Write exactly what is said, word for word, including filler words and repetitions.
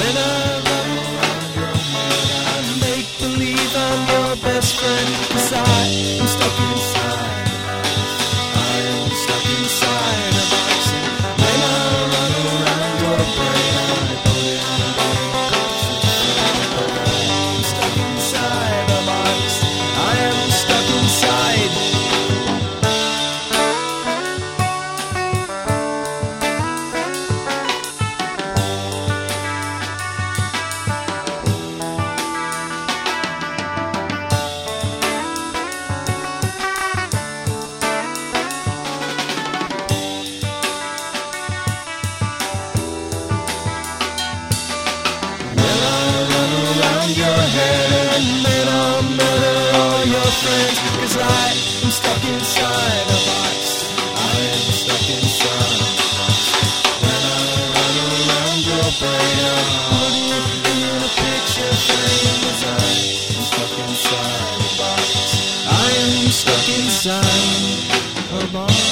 When I run around your head, I make believe I'm your best friend, 'cause I am stuck inside a box. I am stuck inside a box. When I run around your brain, I put it in a box. I'm stuck inside a box. I am stuck inside. Your head and then I'll murder all your friends, 'cause I am stuck inside a box. I am stuck inside a box. When I run around your brain, I'll put it in a picture frame, 'cause I am stuck inside a box. I am stuck inside a box.